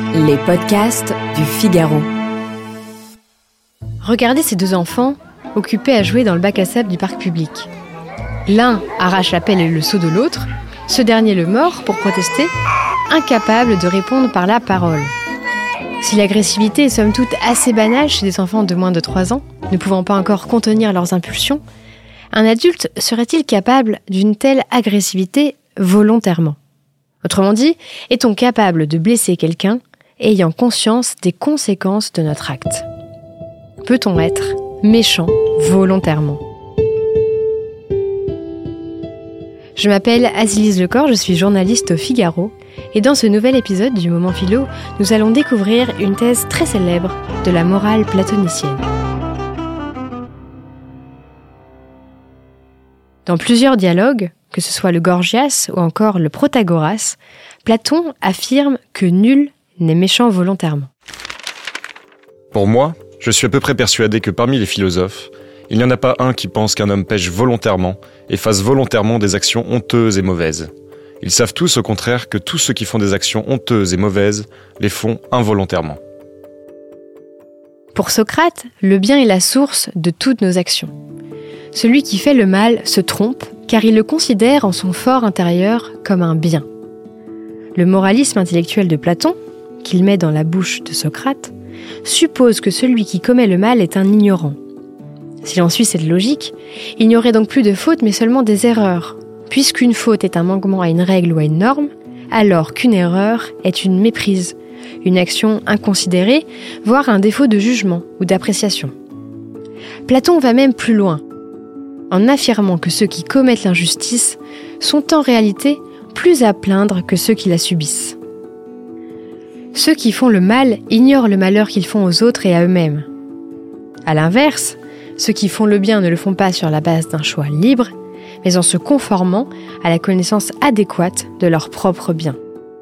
Les podcasts du Figaro. Regardez ces deux enfants, occupés à jouer dans le bac à sable du parc public. L'un arrache la pelle et le seau de l'autre, ce dernier le mord pour protester, incapable de répondre par la parole. Si l'agressivité est somme toute assez banale chez des enfants de moins de 3 ans, ne pouvant pas encore contenir leurs impulsions, un adulte serait-il capable d'une telle agressivité volontairement ? Autrement dit, est-on capable de blesser quelqu'un ayant conscience des conséquences de notre acte ? Peut-on être méchant volontairement ? Je m'appelle Azilise Lecor, je suis journaliste au Figaro, et dans ce nouvel épisode du Moment Philo, nous allons découvrir une thèse très célèbre de la morale platonicienne. Dans plusieurs dialogues, que ce soit le Gorgias ou encore le Protagoras, Platon affirme que nul n'est méchant volontairement. Pour moi, je suis à peu près persuadé que parmi les philosophes, il n'y en a pas un qui pense qu'un homme pêche volontairement et fasse volontairement des actions honteuses et mauvaises. Ils savent tous au contraire que tous ceux qui font des actions honteuses et mauvaises les font involontairement. Pour Socrate, le bien est la source de toutes nos actions. Celui qui fait le mal se trompe car il le considère en son fort intérieur comme un bien. Le moralisme intellectuel de Platon, qu'il met dans la bouche de Socrate, suppose que celui qui commet le mal est un ignorant. Si l'on suit cette logique, il n'y aurait donc plus de fautes mais seulement des erreurs. Puisqu'une faute est un manquement à une règle ou à une norme, alors qu'une erreur est une méprise, une action inconsidérée, voire un défaut de jugement ou d'appréciation. Platon va même plus loin, en affirmant que ceux qui commettent l'injustice sont en réalité plus à plaindre que ceux qui la subissent. Ceux qui font le mal ignorent le malheur qu'ils font aux autres et à eux-mêmes. À l'inverse, ceux qui font le bien ne le font pas sur la base d'un choix libre, mais en se conformant à la connaissance adéquate de leur propre bien.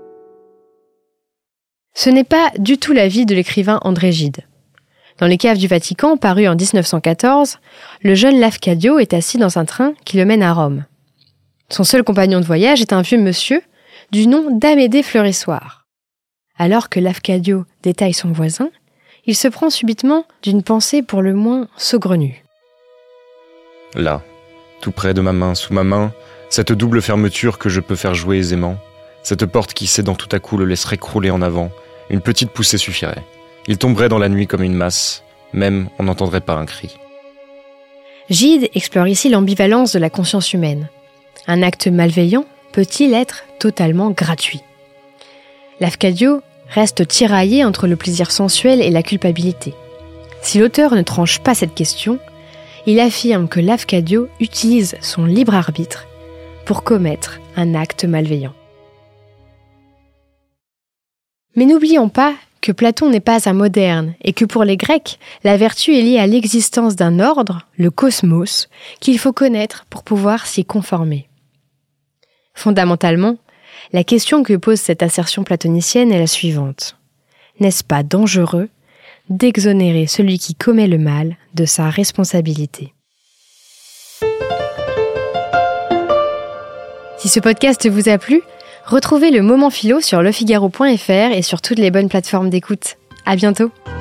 Ce n'est pas du tout l'avis de l'écrivain André Gide. Dans les caves du Vatican, paru en 1914, le jeune Lafcadio est assis dans un train qui le mène à Rome. Son seul compagnon de voyage est un vieux monsieur du nom d'Amédée Fleurissoir. Alors que Lafcadio détaille son voisin, il se prend subitement d'une pensée pour le moins saugrenue. Là, tout près de ma main, sous ma main, cette double fermeture que je peux faire jouer aisément, cette porte qui cédant tout à coup le laisserait crouler en avant, une petite poussée suffirait. Il tomberait dans la nuit comme une masse, même on n'entendrait pas un cri. Gide explore ici l'ambivalence de la conscience humaine. Un acte malveillant peut-il être totalement gratuit ? Lafcadio reste tiraillé entre le plaisir sensuel et la culpabilité. Si l'auteur ne tranche pas cette question, il affirme que Lafcadio utilise son libre arbitre pour commettre un acte malveillant. Mais n'oublions pas que Platon n'est pas un moderne et que pour les Grecs, la vertu est liée à l'existence d'un ordre, le cosmos, qu'il faut connaître pour pouvoir s'y conformer. Fondamentalement, la question que pose cette assertion platonicienne est la suivante. N'est-ce pas dangereux d'exonérer celui qui commet le mal de sa responsabilité ? Si ce podcast vous a plu, retrouvez le Moment Philo sur lefigaro.fr et sur toutes les bonnes plateformes d'écoute. À bientôt!